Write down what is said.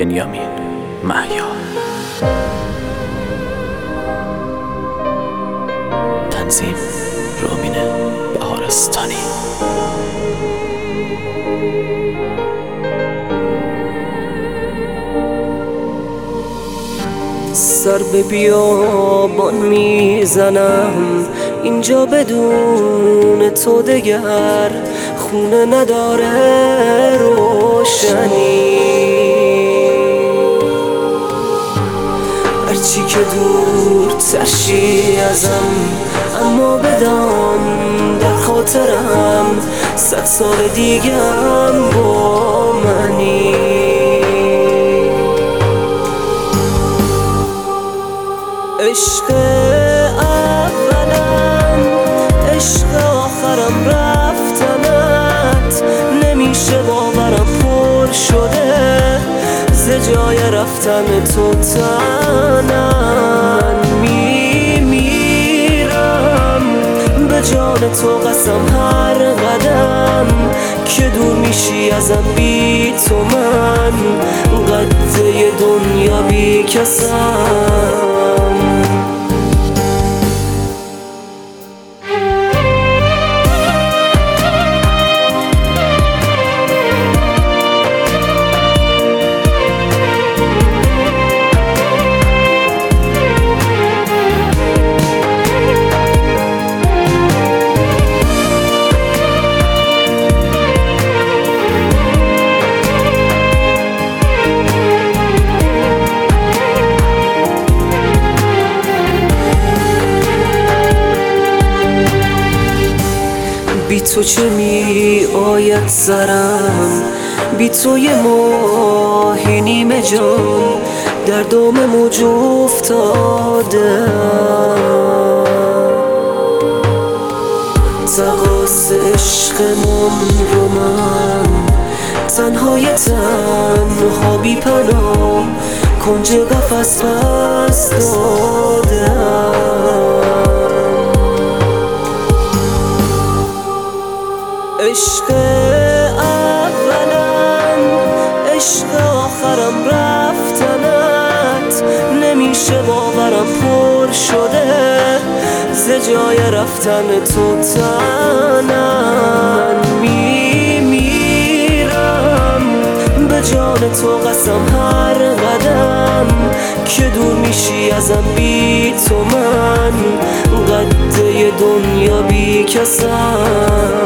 بنیامین مهیار. تنظیم رامین بهارستانی. سر به بیابان میزنم، اینجا بدون تو دگر خونه نداره روشنی. هرچی که دور ترشی ازم، اما بدان در خاطرم 100 سال دیگم با منی. عشق اولم، عشق آخرم رفتنت، نمیشه باورم پر شده ز جای رفتن تو تنم. میمیرم به جان تو قسم هر قدم که دور میشی ازم بی تو من قده دنیا بی کسم. بی تو چه می آید سرم، بی تو یه ماهی نیمه جان در دام موج افتاده. تقاص عشقمون رو من تنهای تنها بی پناه کنج قفس پس دادم. عشق اولم، عشق آخرم رفتنت، نمیشه باورم پر شده ز جای رفتن تو تنم. میمیرم به جان تو قسم هر قدم که دور میشی ازم بی تو من قده دنیا بی کسم.